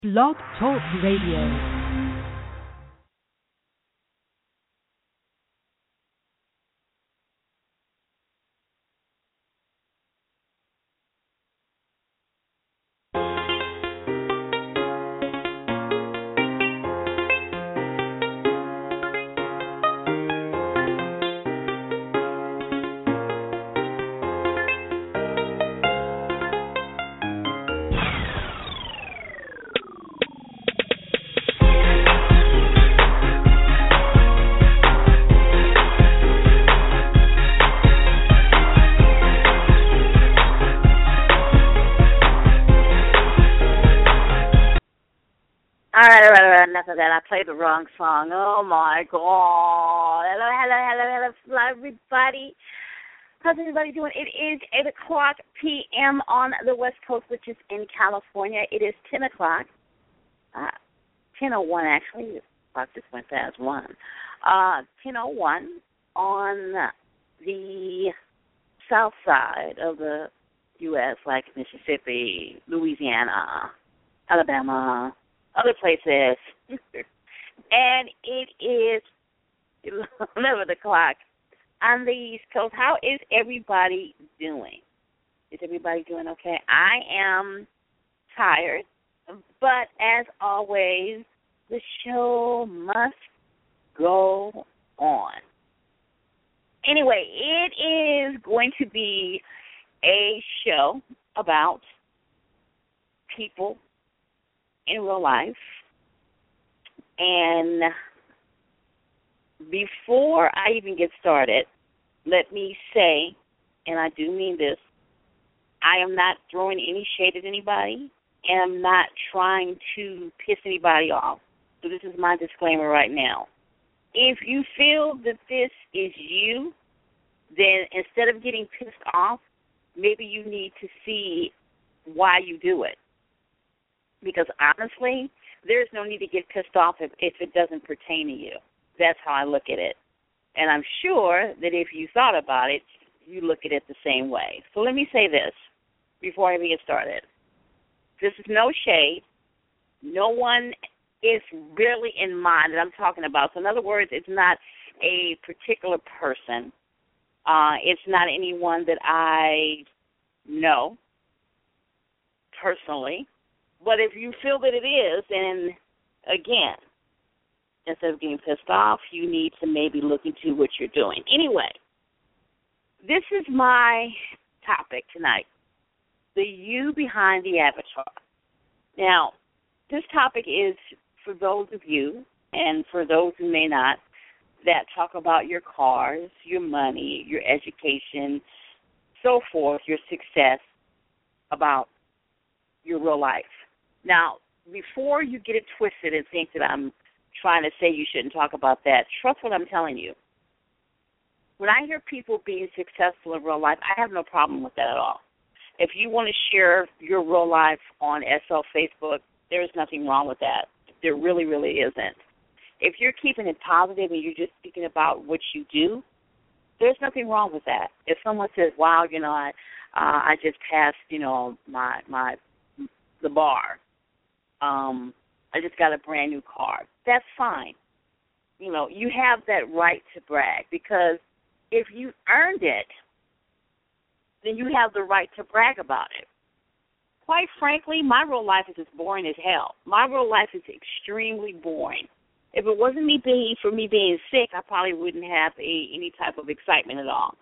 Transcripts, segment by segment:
Blog Talk Radio. All right, enough of that. I played the wrong song. Oh, my God. Hello, everybody. How's everybody doing? It is 8 o'clock p.m. on the West Coast, which is in California. It is 10 o'clock. 10:01, actually. The clock just went past 1. 10:01 on the south side of the U.S., like Mississippi, Louisiana, Alabama, other places. And it is 11 o'clock on the East Coast. How is everybody doing? Is everybody doing okay? I am tired, but as always, the show must go on. Anyway, it is going to be a show about people in real life. And before I even get started, let me say, and I do mean this, I am not throwing any shade at anybody, and I'm not trying to piss anybody off. So this is my disclaimer right now. If you feel that this is you, then instead of getting pissed off, maybe you need to see why you do it. Because honestly, there's no need to get pissed off if it doesn't pertain to you. That's how I look at it. And I'm sure that if you thought about it, you look at it the same way. So let me say this before I even get started. This is no shade. No one is really in mind that I'm talking about. So in other words, it's not a particular person. It's not anyone that I know personally. But if you feel that it is, then, again, instead of getting pissed off, you need to maybe look into what you're doing. Anyway, this is my topic tonight, the you behind the avatar. Now, this topic is for those of you, and for those who may not, that talk about your cars, your money, your education, so forth, your success, about your real life. Now, before you get it twisted and think that I'm trying to say you shouldn't talk about that, trust what I'm telling you. When I hear people being successful in real life, I have no problem with that at all. If you want to share your real life on SL Facebook, there is nothing wrong with that. There really, really isn't. If you're keeping it positive and you're just speaking about what you do, there's nothing wrong with that. If someone says, wow, I just passed, the bar. I just got a brand new car. That's fine. You have that right to brag, because if you earned it, then you have the right to brag about it. Quite frankly, my real life is as boring as hell. My real life is extremely boring. If it wasn't for me being sick, I probably wouldn't have any type of excitement at all.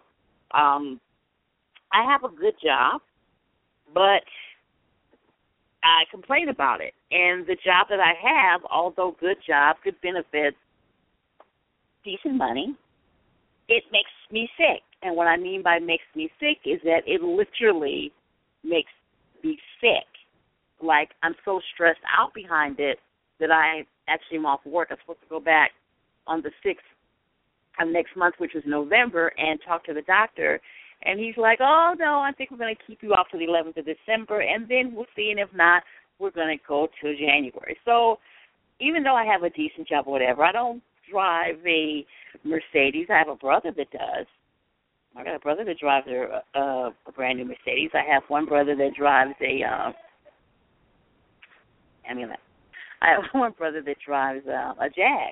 I have a good job, but I complain about it. And the job that I have, although good job, good benefits, decent money, it makes me sick. And what I mean by makes me sick is that it literally makes me sick. Like, I'm so stressed out behind it that I actually am off work. I'm supposed to go back on the 6th of next month, which is November, and talk to the doctor. And he's like, oh, no, I think we're going to keep you off to the 11th of December, and then we'll see, and if not, we're going to go till January. So even though I have a decent job or whatever, I don't drive a Mercedes. I have a brother that does. I got a brother that drives a brand new Mercedes. I have one brother that drives I have one brother that drives a Jag,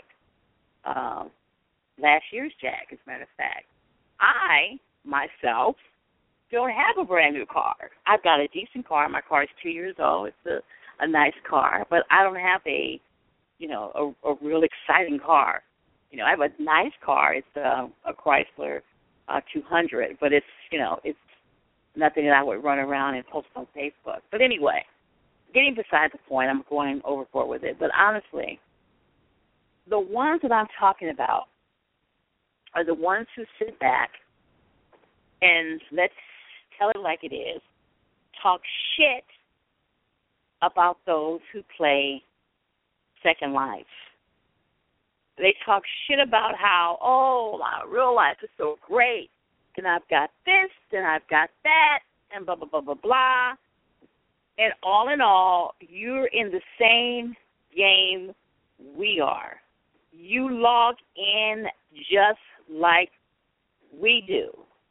last year's Jag, as a matter of fact. I, myself, don't have a brand new car. I've got a decent car. My car is 2 years old. It's a nice car, but I don't have a real exciting car. I have a nice car. It's a Chrysler 200, but it's nothing that I would run around and post on Facebook. But anyway, getting beside the point, I'm going overboard with it. But honestly, the ones that I'm talking about are the ones who sit back and, let's tell it like it is, talk shit about those who play Second Life. They talk shit about how, my real life is so great, and I've got this, and I've got that, and blah, blah, blah, blah, blah. And all in all, you're in the same game we are. You log in just like we do.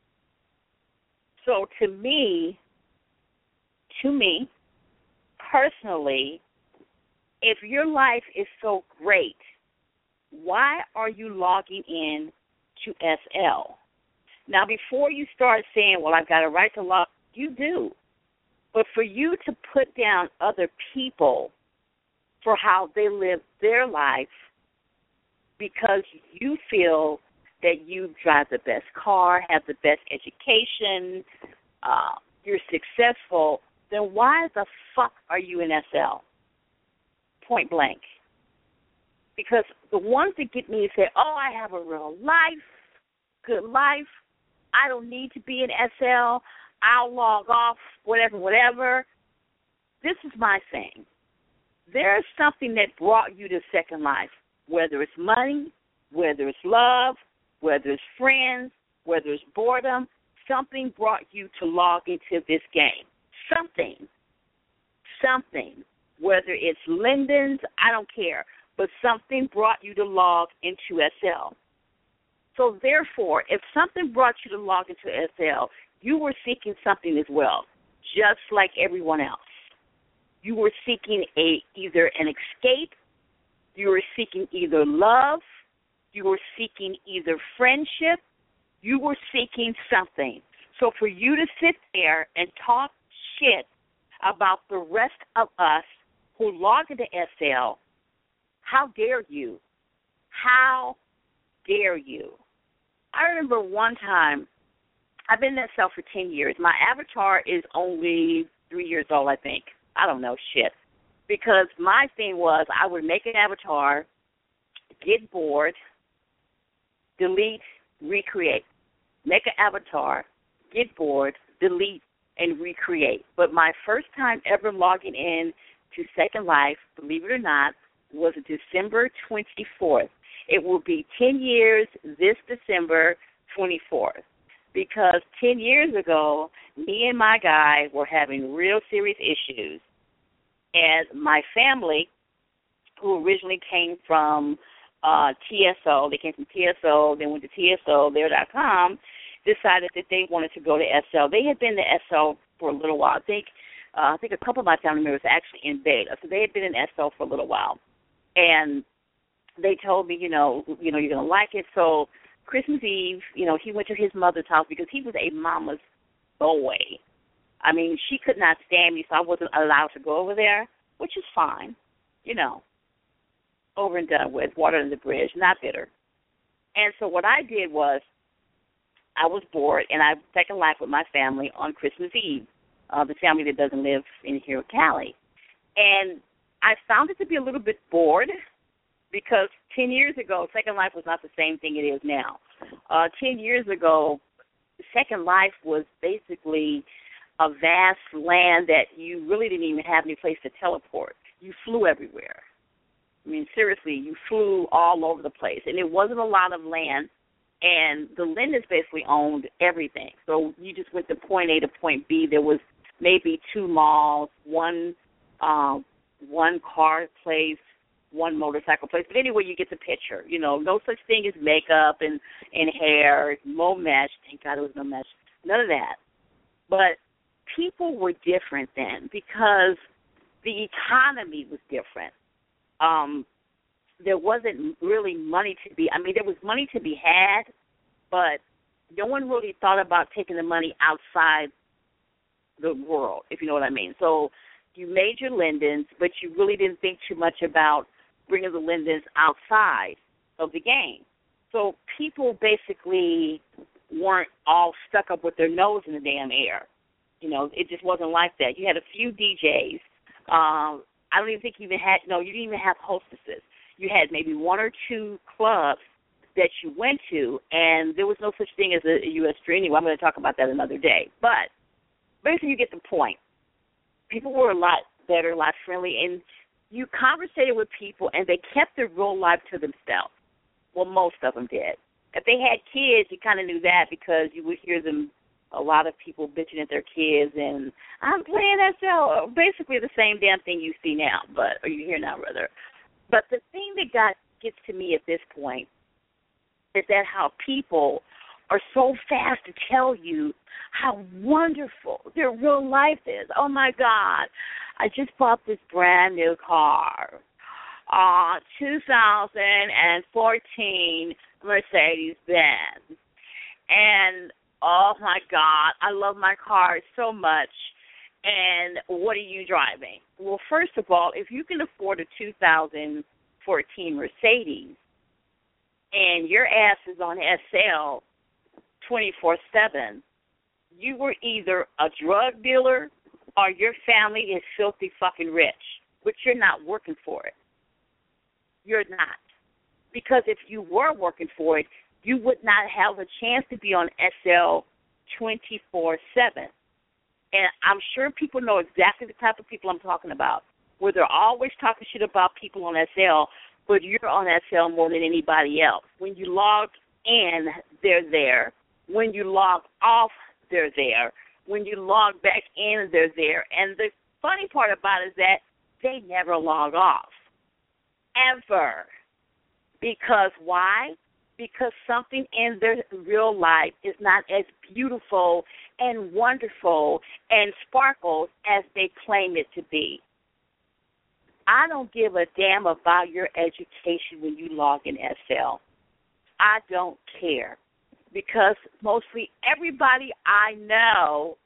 So to me, personally, if your life is so great, why are you logging in to SL? Now, before you start saying, well, I've got a right to log, you do. But for you to put down other people for how they live their life because you feel that you drive the best car, have the best education, you're successful, then why the fuck are you in SL? Point blank. Because the ones that get me say, I have a real life, good life, I don't need to be in SL, I'll log off, whatever. This is my thing. There's something that brought you to Second Life, whether it's money, whether it's love, whether it's friends, whether it's boredom, something brought you to log into this game. Something. Whether it's Linden's, I don't care, but something brought you to log into SL. So therefore, if something brought you to log into SL, you were seeking something as well, just like everyone else. You were seeking either an escape, you were seeking either love, you were seeking either friendship, you were seeking something. So for you to sit there and talk shit about the rest of us who log into SL, how dare you? How dare you? I remember one time, I've been in SL for 10 years. My avatar is only 3 years old, I think. I don't know shit. Because my thing was I would make an avatar, get bored, delete, recreate. Make an avatar, get bored, delete, and recreate. But my first time ever logging in to Second Life, believe it or not, was December 24th. It will be 10 years this December 24th. Because 10 years ago, me and my guy were having real serious issues. And my family, who originally came from TSO, they came from TSO, then went to TSO, there.com, decided that they wanted to go to SL. They had been to SL for a little while. I think a couple of my family members were actually in beta. So they had been in SL for a little while. And they told me, you're going to like it. So Christmas Eve, he went to his mother's house because he was a mama's boy. I mean, she could not stand me, so I wasn't allowed to go over there, which is fine. Over and done with, water under the bridge, not bitter. And so what I did was I was bored, and I Second Life with my family on Christmas Eve, the family that doesn't live in here in Cali. And I found it to be a little bit bored because 10 years ago, Second Life was not the same thing it is now. 10 years ago, Second Life was basically a vast land that you really didn't even have any place to teleport. You flew everywhere. I mean, seriously, you flew all over the place. And it wasn't a lot of land, and the Lindens basically owned everything. So you just went to point A to point B. There was maybe 2 malls, one car place, one motorcycle place. But anyway, you get the picture. No such thing as makeup and hair, no mesh. Thank God there was no mesh. None of that. But people were different then because the economy was different. there wasn't really money to be. I mean, there was money to be had, but no one really thought about taking the money outside the world, if you know what I mean. So you made your lindens, but you really didn't think too much about bringing the lindens outside of the game. So people basically weren't all stuck up with their nose in the damn air. You know, it just wasn't like that. You had a few DJs. I don't even think you even had, no, you didn't even have hostesses. You had maybe one or two clubs that you went to, and there was no such thing as a U.S. Street. I'm going to talk about that another day. But basically you get the point. People were a lot better, a lot friendly, and you conversated with people, and they kept their real life to themselves. Well, most of them did. If they had kids, you kind of knew that because you would hear them, a lot of people bitching at their kids, and I'm playing SL, basically the same damn thing you see now, or you hear now, rather. But the thing that gets to me at this point is that how people are so fast to tell you how wonderful their real life is. Oh, my God, I just bought this brand new car, 2014 Mercedes-Benz. And, oh, my God, I love my car so much. And what are you driving? Well, first of all, if you can afford a 2014 Mercedes and your ass is on SL 24/7, you were either a drug dealer or your family is filthy fucking rich, but you're not working for it. You're not. Because if you were working for it, you would not have a chance to be on SL 24/7. And I'm sure people know exactly the type of people I'm talking about, where they're always talking shit about people on SL, but you're on SL more than anybody else. When you log in, they're there. When you log off, they're there. When you log back in, they're there. And the funny part about it is that they never log off, ever. Because why? Because something in their real life is not as beautiful and wonderful and sparkles as they claim it to be. I don't give a damn about your education when you log in SL. I don't care. Because mostly everybody I know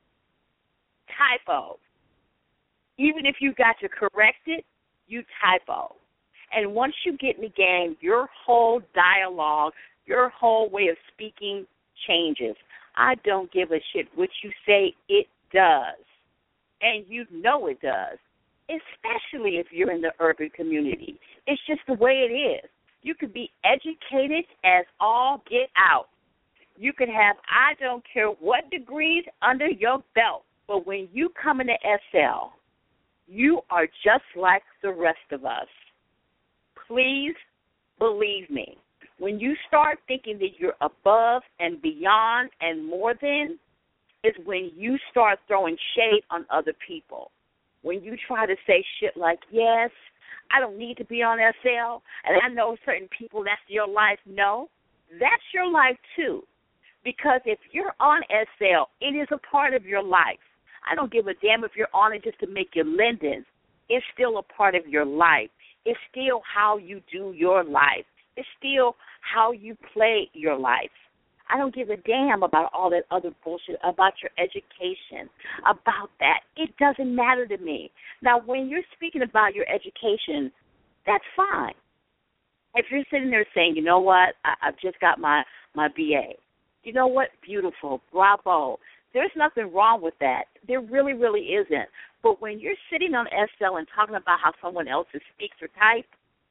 typos. Even if you got to correct it, you typo. And once you get in the game, your whole dialogue, your whole way of speaking changes. I don't give a shit what you say, it does. And you know it does, especially if you're in the urban community. It's just the way it is. You could be educated as all get out. You could have, I don't care what degrees under your belt, but when you come into SL, you are just like the rest of us. Please believe me. When you start thinking that you're above and beyond and more than, is when you start throwing shade on other people. When you try to say shit like, yes, I don't need to be on SL, and I know certain people, that's your life. No, that's your life too. Because if you're on SL, it is a part of your life. I don't give a damn if you're on it just to make your lindens. It's still a part of your life. It's still how you do your life. It's still how you play your life. I don't give a damn about all that other bullshit, about your education, about that. It doesn't matter to me. Now, when you're speaking about your education, that's fine. If you're sitting there saying, you know what, I've just got my BA. You know what? Beautiful. Bravo. There's nothing wrong with that. There really, really isn't. But when you're sitting on SL and talking about how someone else speaks or types,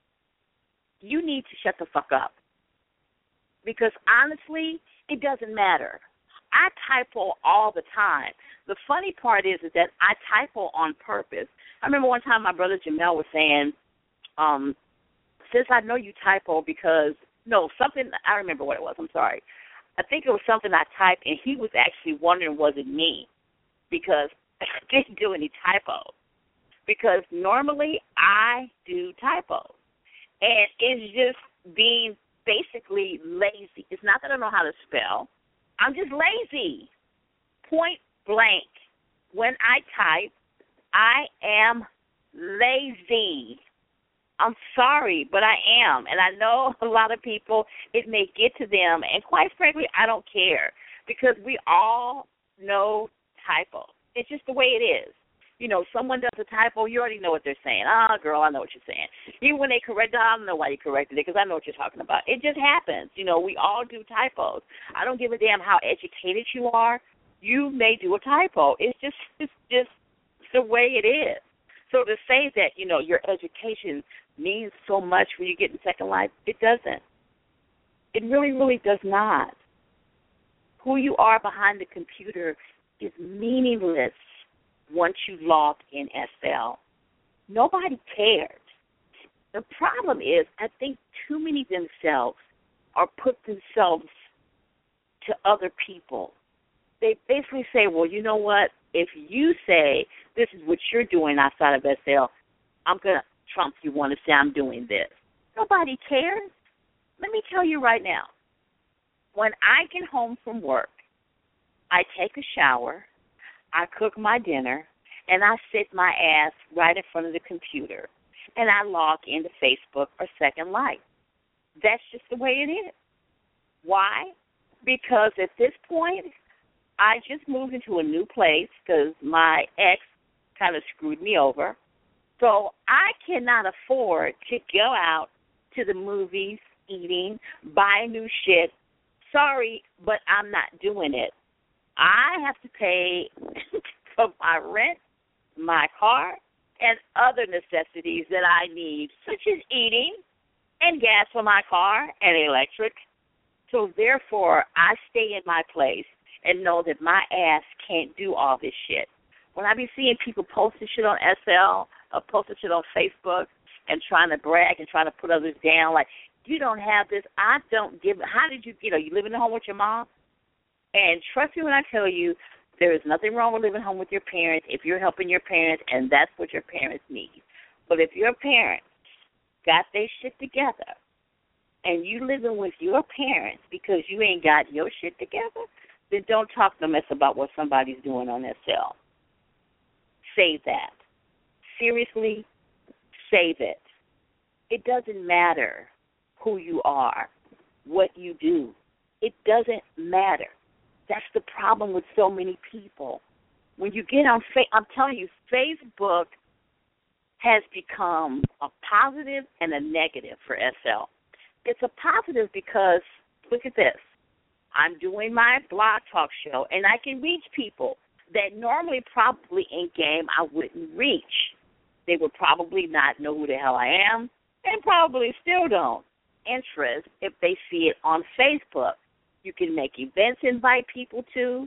you need to shut the fuck up. Because honestly, it doesn't matter. I typo all the time. The funny part is that I typo on purpose. I remember one time my brother Jamel was saying, since I know you typo because, I remember what it was, I'm sorry. I think it was something I typed, and he was actually wondering, was it me? Because I didn't do any typos. Because normally I do typos. And it's just being basically lazy. It's not that I don't know how to spell. I'm just lazy. Point blank. When I type, I am lazy. I'm sorry, but I am. And I know a lot of people, it may get to them. And quite frankly, I don't care because we all know typos. It's just the way it is. You know, someone does a typo, you already know what they're saying. Ah, girl, I know what you're saying. Even when they correct it, I don't know why you corrected it because I know what you're talking about. It just happens. You know, we all do typos. I don't give a damn how educated you are. You may do a typo. It's just the way it is. So to say that, you know, your education means so much when you get in Second Life, it doesn't. It really, really does not. Who you are behind the computer is meaningless once you log in SL. Nobody cares. The problem is I think too many themselves are put themselves to other people. They basically say, well, you know what? If you say this is what you're doing outside of SL, I'm going to trump you want to say I'm doing this. Nobody cares. Let me tell you right now, when I get home from work, I take a shower, I cook my dinner, and I sit my ass right in front of the computer, and I log into Facebook or Second Life. That's just the way it is. Why? Because at this point, I just moved into a new place because my ex kind of screwed me over. So I cannot afford to go out to the movies, eating, buy new shit. Sorry, but I'm not doing it. I have to pay for my rent, my car, and other necessities that I need, such as eating and gas for my car and electric. So therefore, I stay in my place and know that my ass can't do all this shit. When I be seeing people posting shit on SL or posting shit on Facebook and trying to brag and trying to put others down, like, you don't have this, I don't give, how did you get, are you living at home with your mom? And trust me when I tell you, there is nothing wrong with living home with your parents if you're helping your parents and that's what your parents need. But if your parents got their shit together and you living with your parents because you ain't got your shit together, then don't talk no mess about what somebody's doing on SL. Save that. Seriously, save it. It doesn't matter who you are, what you do. It doesn't matter. That's the problem with so many people. When you get on I'm telling you, Facebook has become a positive and a negative for SL. It's a positive because, look at this. I'm doing my blog talk show, and I can reach people that normally probably in game I wouldn't reach. They would probably not know who the hell I am and probably still don't interest if they see it on Facebook. You can make events, invite people to.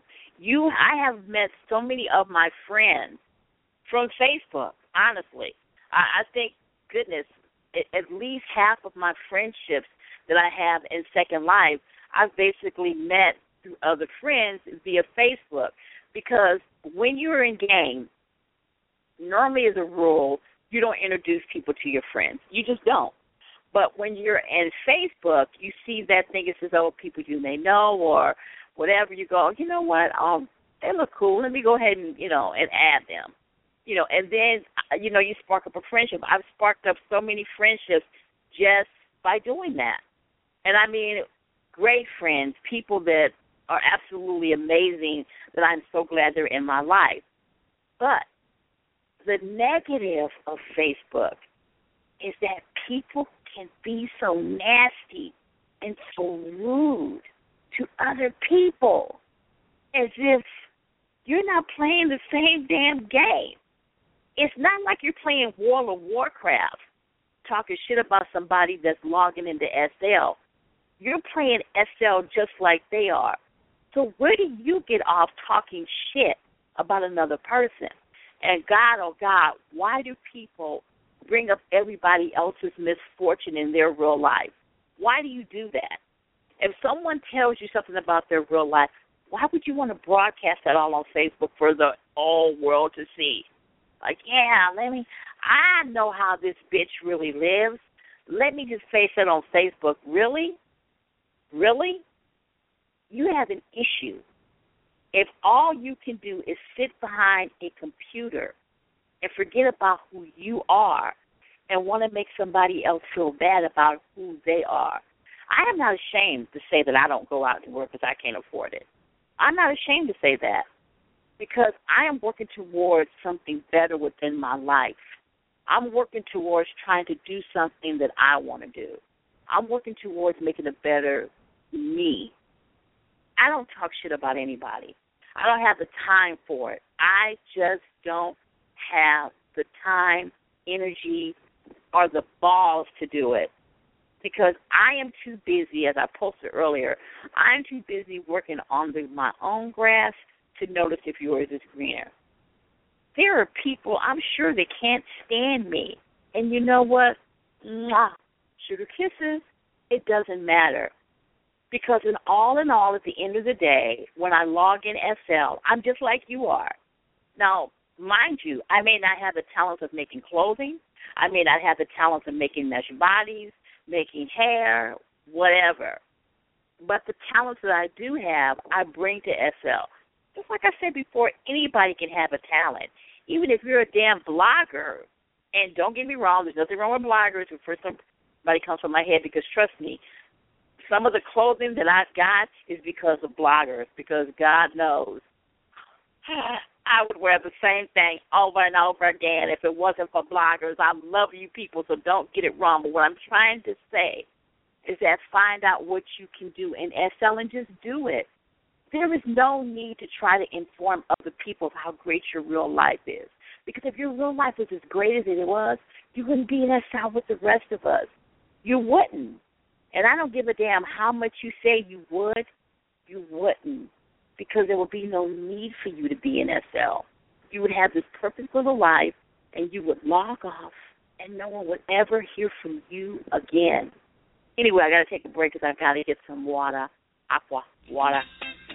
I have met so many of my friends from Facebook, honestly. I think, goodness, at least half of my friendships that I have in Second Life, I've basically met through other friends via Facebook. Because when you're in game, normally as a rule, you don't introduce people to your friends. You just don't. But when you're in Facebook, you see that thing, it says, oh, people you may know or whatever. You go, you know what, they look cool. Let me go ahead and, and add them. And then, you spark up a friendship. I've sparked up so many friendships just by doing that. And I mean, great friends, people that are absolutely amazing that I'm so glad they're in my life. But the negative of Facebook is that people can be so nasty and so rude to other people as if you're not playing the same damn game. It's not like you're playing World of Warcraft, talking shit about somebody that's logging into SL. You're playing SL just like they are. So where do you get off talking shit about another person? And God, oh God, why do people bring up everybody else's misfortune in their real life? Why do you do that? If someone tells you something about their real life, why would you want to broadcast that all on Facebook for the whole world to see? Like, yeah, I know how this bitch really lives. Let me just face it on Facebook. Really? Really? You have an issue. If all you can do is sit behind a computer and forget about who you are, and want to make somebody else feel bad about who they are. I am not ashamed to say that I don't go out to work because I can't afford it. I'm not ashamed to say that because I am working towards something better within my life. I'm working towards trying to do something that I want to do. I'm working towards making a better me. I don't talk shit about anybody. I don't have the time for it. I just don't have the time, energy, or the balls to do it because I am too busy, as I posted earlier, I'm too busy working on my own grass to notice if yours is greener. There are people, I'm sure, they can't stand me. And you know what? Mwah. Sugar kisses, it doesn't matter. Because in all, at the end of the day, when I log in SL, I'm just like you are. Now, mind you, I may not have the talent of making clothing. I may not have the talent of making mesh bodies, making hair, whatever. But the talents that I do have, I bring to SL. Just like I said before, anybody can have a talent. Even if you're a damn blogger, and don't get me wrong, there's nothing wrong with bloggers. First somebody comes from my head because, trust me, some of the clothing that I've got is because of bloggers, because God knows I would wear the same thing over and over again if it wasn't for bloggers. I love you people, so don't get it wrong. But what I'm trying to say is that find out what you can do in SL and just do it. There is no need to try to inform other people of how great your real life is. Because if your real life was as great as it was, you wouldn't be in SL with the rest of us. You wouldn't. And I don't give a damn how much you say you would, you wouldn't, because there would be no need for you to be in SL. You would have this perfect little life, and you would log off, and no one would ever hear from you again. Anyway, I got to take a break because I've got to get some water, water.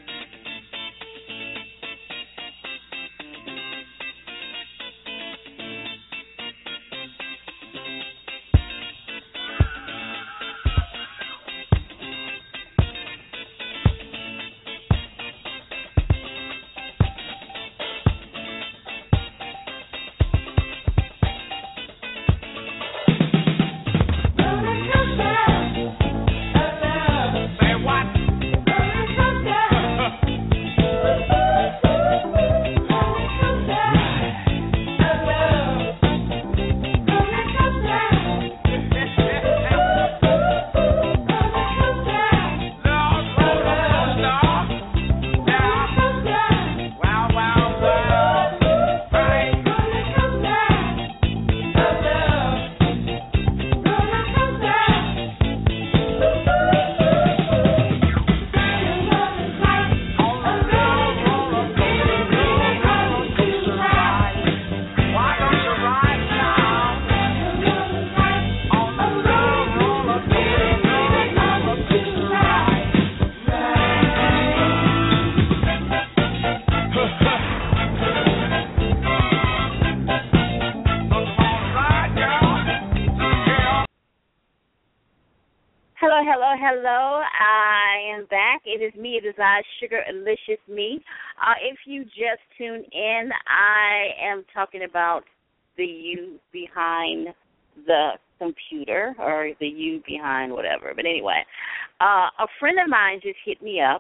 Hello. I am back. It is me. It is I, Sugar Alicious Me. If you just tuned in, I am talking about the you behind the computer or the you behind whatever. But anyway, a friend of mine just hit me up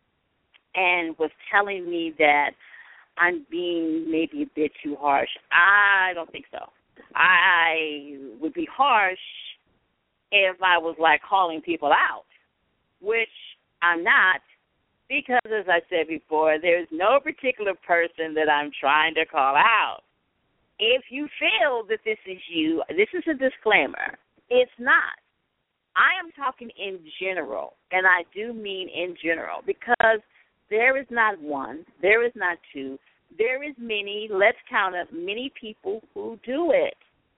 and was telling me that I'm being maybe a bit too harsh. I don't think so. I would be harsh if I was like calling people out, which I'm not, because as I said before, there's no particular person that I'm trying to call out. If you feel that this is you, this is a disclaimer. It's not. I am talking in general, and I do mean in general, because there is not one, there is not two, there is many, let's count up, many people who do it,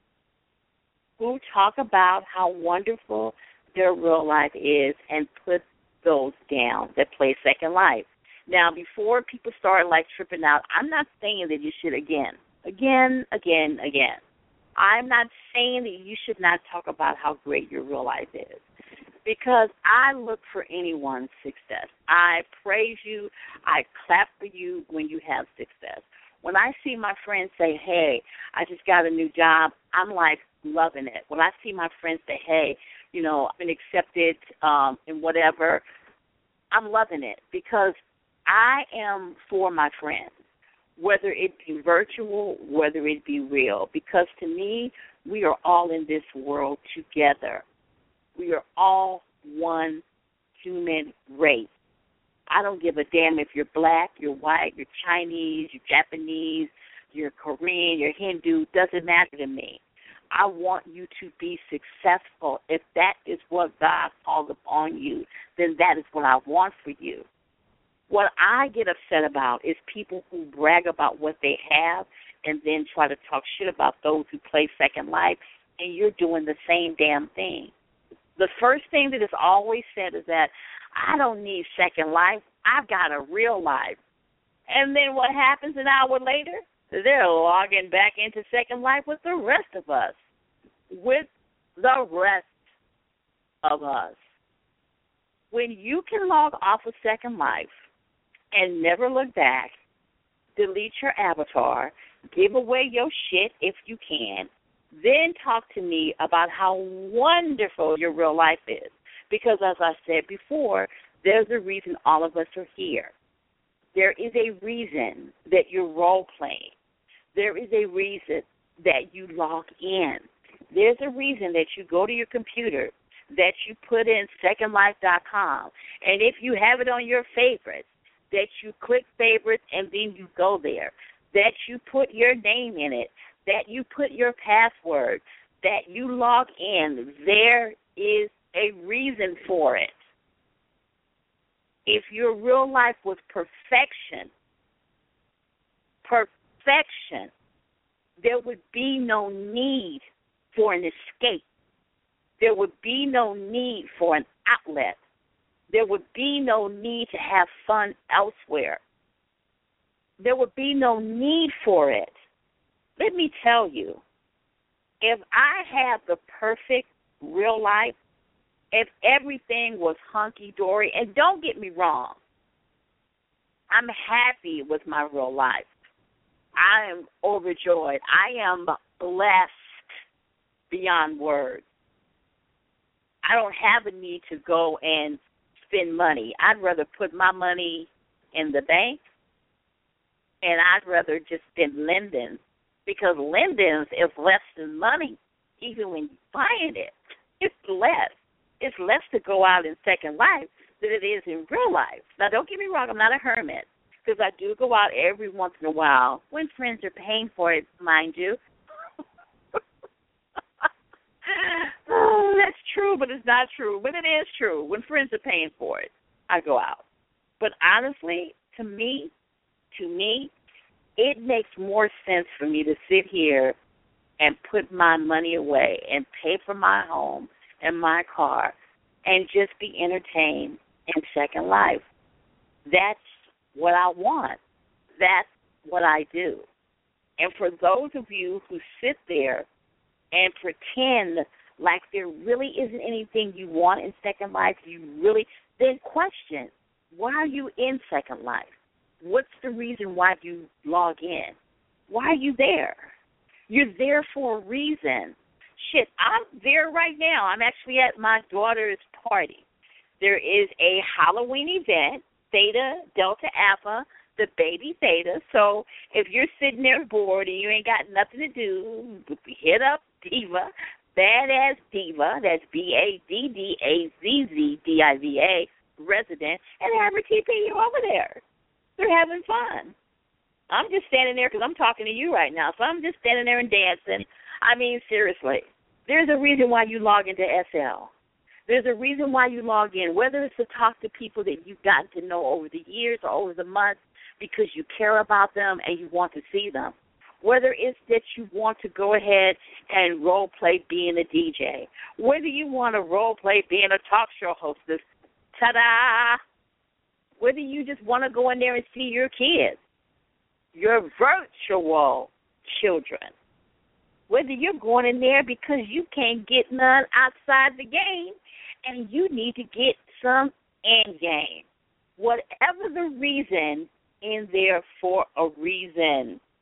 who talk about how wonderful their real life is and put those down that play second life. Now, before people start like tripping out, I'm not saying that you should again. I'm not saying that you should not talk about how great your real life is, because I look for anyone's success. I praise you. I clap for you when you have success. When I see my friends say, hey, I just got a new job, I'm like loving it. When I see my friends say, hey, you know, I've been accepted in whatever, I'm loving it because I am for my friends, whether it be virtual, whether it be real, because to me, we are all in this world together. We are all one human race. I don't give a damn if you're black, you're white, you're Chinese, you're Japanese, you're Korean, you're Hindu, doesn't matter to me. I want you to be successful. If that is what God called upon you, then that is what I want for you. What I get upset about is people who brag about what they have and then try to talk shit about those who play Second Life, and you're doing the same damn thing. The first thing that is always said is that I don't need Second Life. I've got a real life. And then what happens an hour later? They're logging back into Second Life with the rest of us. With the rest of us. When you can log off of Second Life and never look back, delete your avatar, give away your shit if you can, then talk to me about how wonderful your real life is. Because as I said before, there's a reason all of us are here. There is a reason that you're role-playing. There is a reason that you log in. There's a reason that you go to your computer, that you put in secondlife.com, and if you have it on your favorites, that you click favorites and then you go there, that you put your name in it, that you put your password, that you log in. There is a reason for it. If your real life was perfection, there would be no need for an escape. There would be no need for an outlet. There would be no need to have fun elsewhere. There would be no need for it. Let me tell you, if I had the perfect real life, if everything was hunky-dory, and don't get me wrong, I'm happy with my real life. I am overjoyed. I am blessed beyond words. I don't have a need to go and spend money. I'd rather put my money in the bank, and I'd rather just spend lending, because lending is less than money, even when you're buying it. It's less. It's less to go out in Second Life than it is in real life. Now, don't get me wrong, I'm not a hermit, because I do go out every once in a while when friends are paying for it, mind you. Oh, that's true, but it's not true. But it is true. When friends are paying for it, I go out. But honestly, to me, it makes more sense for me to sit here and put my money away and pay for my home and my car and just be entertained in Second Life. That's what I want. That's what I do. And for those of you who sit there and pretend like there really isn't anything you want in Second Life, then question, why are you in Second Life? What's the reason why you log in? Why are you there? You're there for a reason. Shit, I'm there right now. I'm actually at my daughter's party. There is a Halloween event, Theta, Delta, Alpha, the baby Theta. So if you're sitting there bored and you ain't got nothing to do, hit up Diva, Badass Diva, that's BADDAZZDIVA, resident, and have her TP you over there. They're having fun. I'm just standing there because I'm talking to you right now, so I'm just standing there and dancing. I mean, seriously, there's a reason why you log into SL. There's a reason why you log in, whether it's to talk to people that you've gotten to know over the years or over the months because you care about them and you want to see them, whether it's that you want to go ahead and role play being a DJ, whether you want to role play being a talk show hostess, ta-da, whether you just want to go in there and see your kids, your virtual children, whether you're going in there because you can't get none outside the game and you need to get some end game. Whatever the reason, in there for a reason.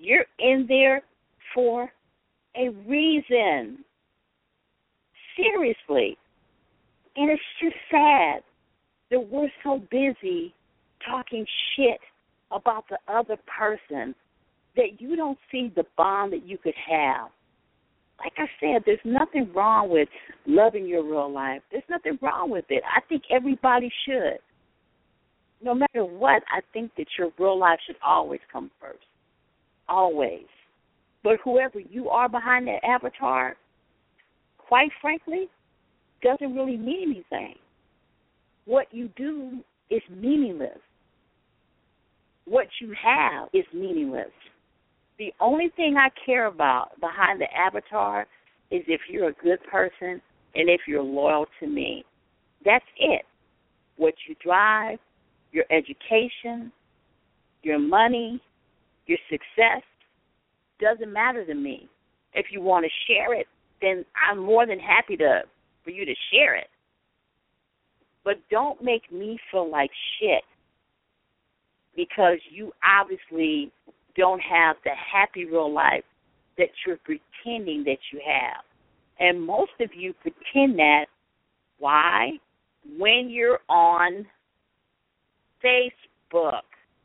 You're in there for a reason. Seriously. And it's just sad that we're so busy talking shit about the other person that you don't see the bond that you could have. Like I said, there's nothing wrong with loving your real life. There's nothing wrong with it. I think everybody should. No matter what, I think that your real life should always come first. Always. But whoever you are behind that avatar, quite frankly, doesn't really mean anything. What you do is meaningless. What you have is meaningless. The only thing I care about behind the avatar is if you're a good person and if you're loyal to me. That's it. What you drive, your education, your money, your success, doesn't matter to me. If you want to share it, then I'm more than happy for you to share it. But don't make me feel like shit because you obviously don't have the happy real life that you're pretending that you have. And most of you pretend that. Why? When you're on Facebook.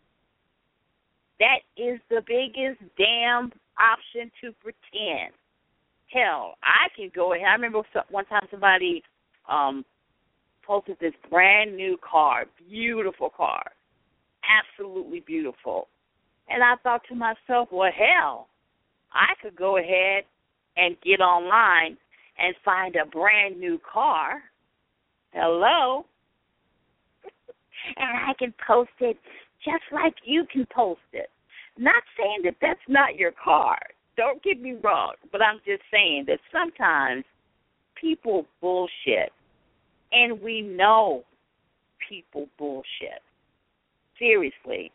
That is the biggest damn option to pretend. Hell, I can go ahead. I remember one time somebody posted this brand new car, beautiful car, absolutely beautiful. And I thought to myself, well, hell, I could go ahead and get online and find a brand new car. Hello? And I can post it just like you can post it. Not saying that that's not your car. Don't get me wrong. But I'm just saying that sometimes people bullshit. And we know people bullshit. Seriously.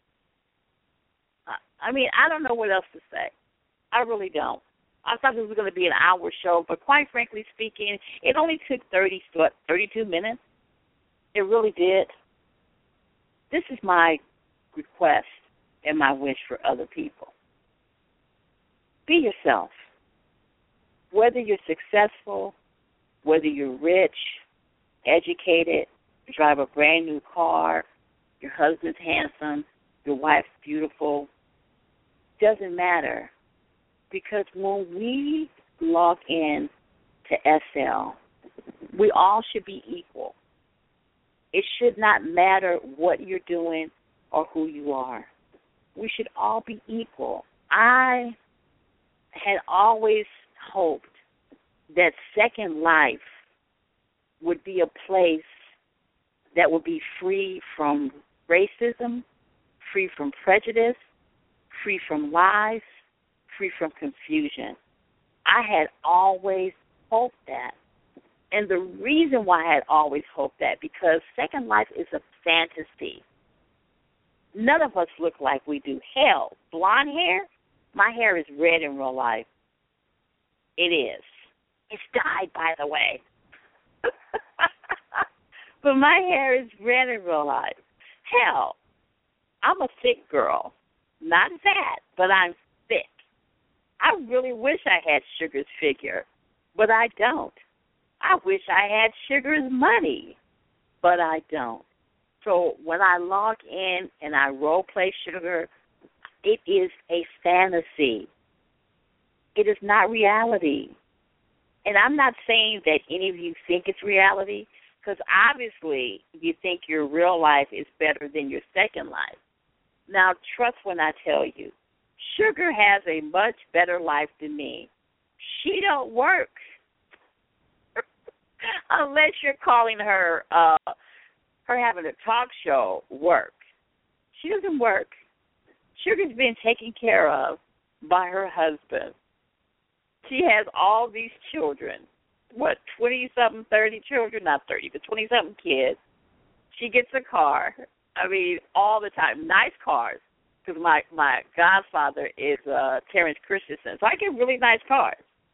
I mean, I don't know what else to say. I really don't. I thought this was going to be an hour show, but quite frankly speaking, it only took 32 minutes. It really did. This is my request and my wish for other people. Be yourself. Whether you're successful, whether you're rich, educated, you drive a brand new car, your husband's handsome, your wife's beautiful, doesn't matter. Because when we log in to SL, we all should be equal. It should not matter what you're doing or who you are. We should all be equal. I had always hoped that Second Life would be a place that would be free from racism, free from prejudice, free from lies, free from confusion. I had always hoped that. And the reason why I had always hoped that, because Second Life is a fantasy. None of us look like we do. Hell, blonde hair? My hair is red in real life. It is. It's dyed, by the way. But my hair is red in real life. Hell, I'm a thick girl. Not fat, but I'm thick. I really wish I had Sugar's figure, but I don't. I wish I had Sugar's money, but I don't. So when I log in and I role play Sugar, it is a fantasy. It is not reality. And I'm not saying that any of you think it's reality, because obviously you think your real life is better than your second life. Now, trust when I tell you, Sugar has a much better life than me. She don't work. Unless you're calling her having a talk show work. She doesn't work. Sugar's been taken care of by her husband. She has all these children. 20-something, 30 children? Not 30, but 20-something kids. She gets a car. I mean, all the time. Nice cars. Because my godfather is Terrence Christensen. So I get really nice cars.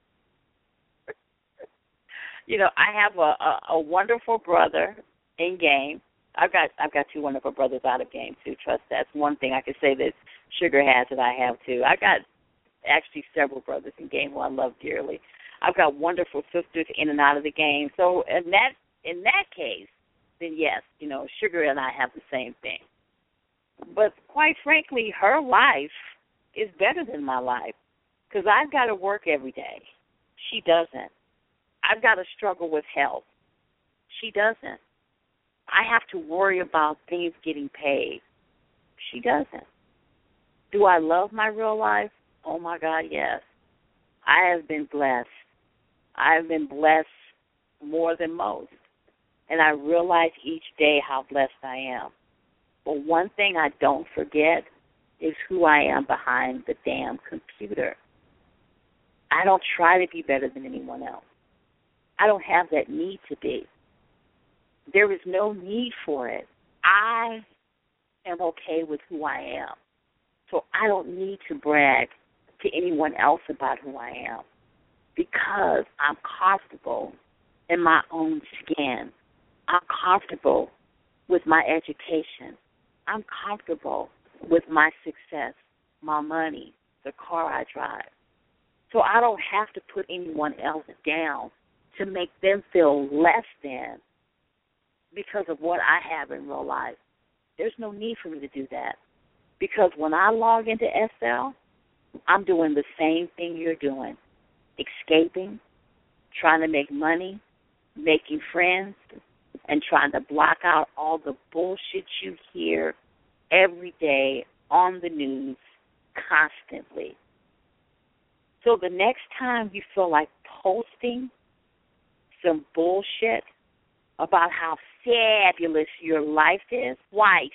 You know, I have a wonderful brother in game. I've got two wonderful brothers out of game too. Trust that's one thing I can say that's Sugar has it. I have too. I got actually several brothers in game who I love dearly. I've got wonderful sisters in and out of the game. So in that case, then yes, Sugar and I have the same thing. But quite frankly, her life is better than my life because I've got to work every day. She doesn't. I've got to struggle with health. She doesn't. I have to worry about things getting paid. She doesn't. Do I love my real life? Oh, my God, yes. I have been blessed. I have been blessed more than most. And I realize each day how blessed I am. But one thing I don't forget is who I am behind the damn computer. I don't try to be better than anyone else. I don't have that need to be. There is no need for it. I am okay with who I am. So I don't need to brag to anyone else about who I am because I'm comfortable in my own skin. I'm comfortable with my education. I'm comfortable with my success, my money, the car I drive. So I don't have to put anyone else down to make them feel less than because of what I have in real life. There's no need for me to do that because when I log into SL, I'm doing the same thing you're doing, escaping, trying to make money, making friends, and trying to block out all the bullshit you hear every day on the news constantly. So the next time you feel like posting some bullshit about how fabulous your life is, twice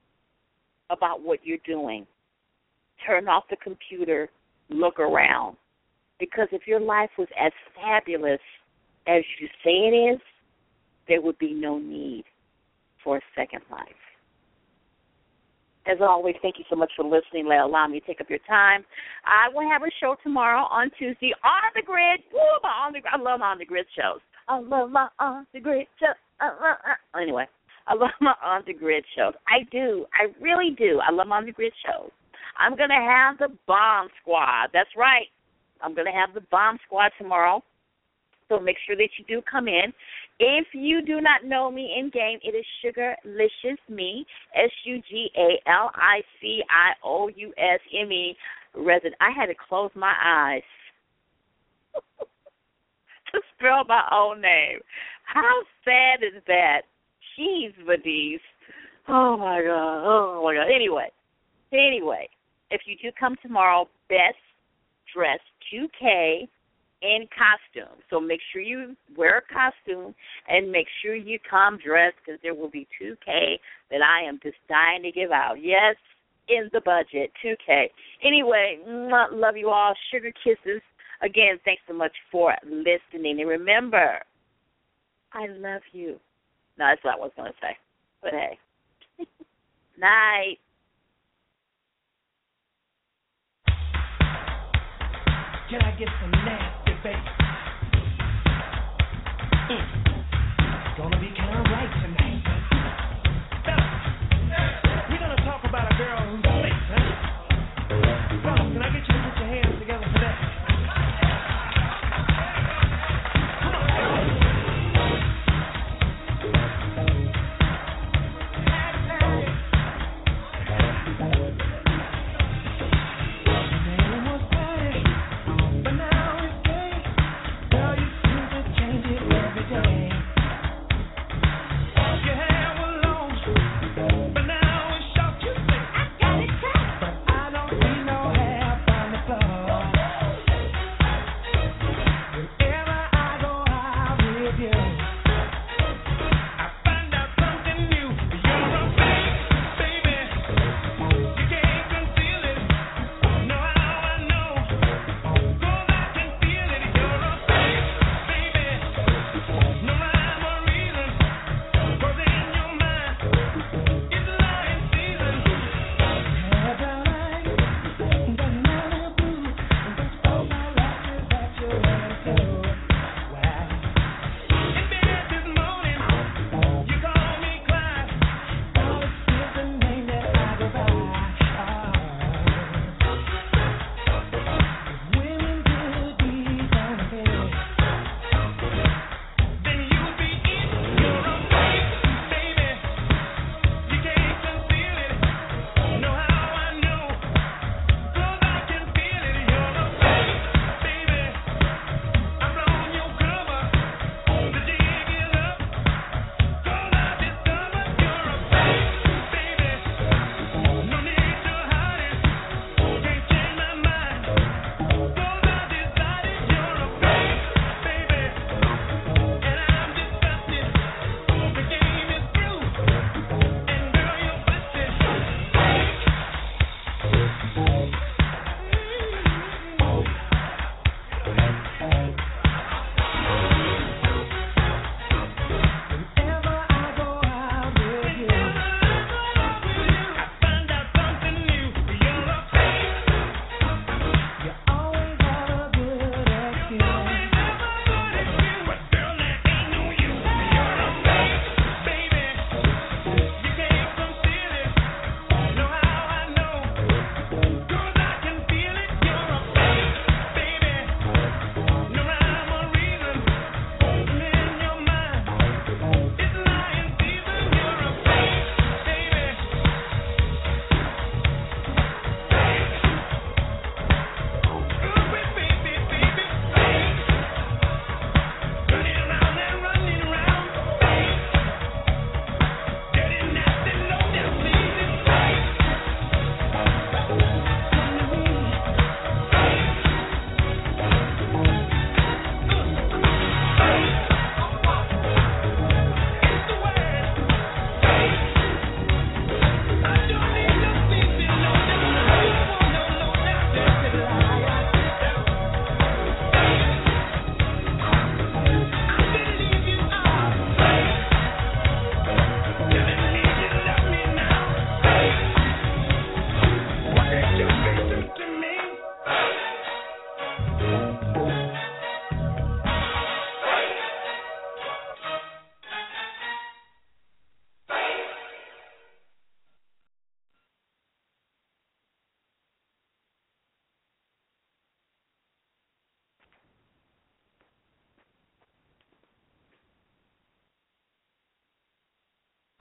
about what you're doing. Turn off the computer, look around. Because if your life was as fabulous as you say it is, there would be no need for a second life. As always, thank you so much for listening. Allow me to take up your time. I will have a show tomorrow on Tuesday on the grid. Woo, I love my on the grid shows. I love my on the grid shows. Anyway, I love my on the grid shows. I do. I really do. I love my on the grid shows. I'm going to have the Bomb Squad. That's right. I'm going to have the Bomb Squad tomorrow. So make sure that you do come in. If you do not know me in game, it is Sugarlicious Me, SugarLicious Me. I had to close my eyes to spell my own name. How sad is that? Jeez, Vadiz. Oh, my God. Oh, my God. Anyway, if you do come tomorrow, Best Dressed 2K in costume. So make sure you wear a costume and make sure you come dressed because there will be 2K that I am just dying to give out. Yes, in the budget, 2K. Anyway, love you all. Sugar kisses. Again, thanks so much for listening. And remember, I love you. No, that's what I was going to say. But hey. Night. Can I get some nasty bass? Gonna be kind of right tonight. Fellas, we're gonna talk about a girl who's late, huh? Fellas, can I get you to put your hands together for that? Come on. Man was bad, but now it's gay. Right.